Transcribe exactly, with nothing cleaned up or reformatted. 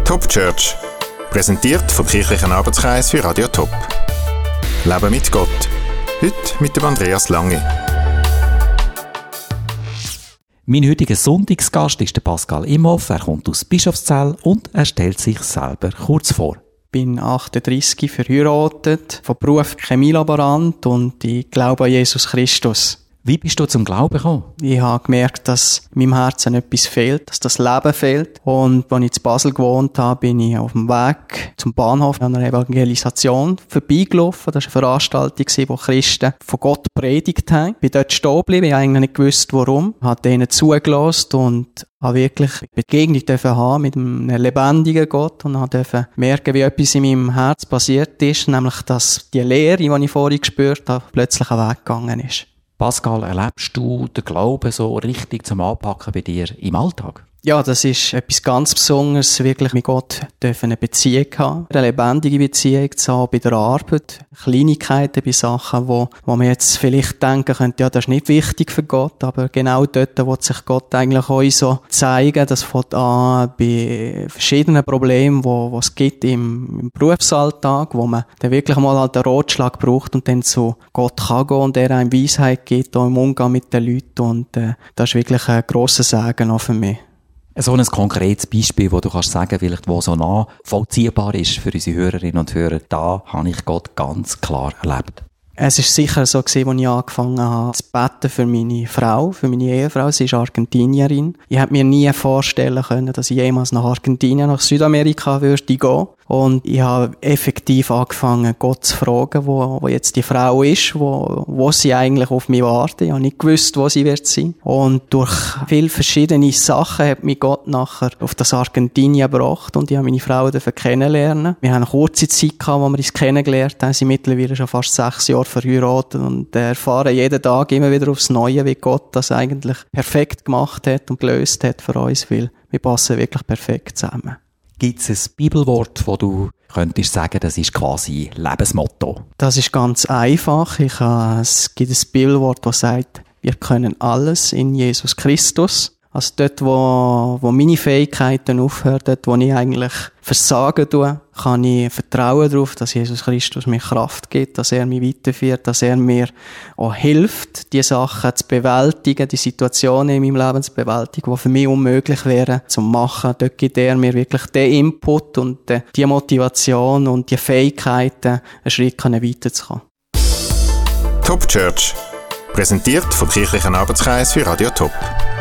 Top Church, präsentiert vom Kirchlichen Arbeitskreis für Radio Top. Leben mit Gott. Heute mit dem Andreas Lange. Mein heutiger Sonntagsgast ist der Pascal Imhoff. Er kommt aus Bischofszell und er stellt sich selber kurz vor. Ich bin achtunddreissig, verheiratet, von Beruf Chemielaborant und ich glaube an Jesus Christus. Wie bist du zum Glauben gekommen? Ich habe gemerkt, dass meinem Herzen etwas fehlt, dass das Leben fehlt. Und als ich in Basel gewohnt habe, bin ich auf dem Weg zum Bahnhof an einer Evangelisation vorbeigelaufen. Das war eine Veranstaltung, wo Christen von Gott predigt haben. Ich bin dort stehen geblieben, ich habe eigentlich nicht gewusst, warum. Ich habe denen zugelassen und habe wirklich Begegnung haben mit einem lebendigen Gott und habe merken, wie etwas in meinem Herz passiert ist, nämlich, dass die Lehre, die ich vorhin gespürt habe, plötzlich weggegangen ist. Pascal, erlebst du den Glauben so richtig zum Anpacken bei dir im Alltag? Ja, das ist etwas ganz Besonderes, wirklich mit Gott dürfen eine Beziehung haben, eine lebendige Beziehung zu haben bei der Arbeit, Kleinigkeiten bei Sachen, wo, wo man jetzt vielleicht denken könnte, ja, das ist nicht wichtig für Gott, aber genau dort will sich Gott eigentlich auch so zeigen, das fängt an bei verschiedenen Problemen, wo, wo es gibt im, im Berufsalltag, wo man dann wirklich mal halt einen Ratschlag braucht und dann zu Gott kann gehen und er einem Weisheit gibt, auch im Umgang mit den Leuten und äh, das ist wirklich ein grosser Segen auch für mich. So ein konkretes Beispiel, wo du kannst sagen, vielleicht, wo so nachvollziehbar ist für unsere Hörerinnen und Hörer, da habe ich Gott ganz klar erlebt. Es ist sicher so gewesen, als ich angefangen habe zu beten für meine Frau, für meine Ehefrau. Sie ist Argentinierin. Ich hätte mir nie vorstellen können, dass ich jemals nach Argentinien, nach Südamerika würde gehen. Und ich habe effektiv angefangen, Gott zu fragen, wo, wo jetzt die Frau ist, wo, wo sie eigentlich auf mich wartet. Ich habe nicht gewusst, wo sie wird sein. Und durch viele verschiedene Sachen hat mich Gott nachher auf das Argentinien gebracht und ich habe meine Frau kennenlernen. Wir haben eine kurze Zeit gehabt, wo wir uns kennengelernt haben. Sie sind mittlerweile schon fast sechs Jahre verheiratet und erfahren jeden Tag immer wieder aufs Neue, wie Gott das eigentlich perfekt gemacht hat und gelöst hat für uns, weil wir passen wirklich perfekt zusammen. Gibt es ein Bibelwort, das du könntest sagen, das ist quasi Lebensmotto? Das ist ganz einfach. Ich, äh, es gibt ein Bibelwort, das sagt, wir können alles in Jesus Christus. Also dort, wo, wo meine Fähigkeiten aufhören, dort, wo ich eigentlich versagen tue, kann ich vertrauen darauf, dass Jesus Christus mir Kraft gibt, dass er mich weiterführt, dass er mir auch hilft, die Sachen zu bewältigen, die Situationen in meinem Leben zu bewältigen, die für mich unmöglich wären zu machen. Dort gibt er mir wirklich den Input und die Motivation und die Fähigkeiten, einen Schritt weiterzukommen. Top Church, präsentiert vom Kirchlichen Arbeitskreis für Radio Top.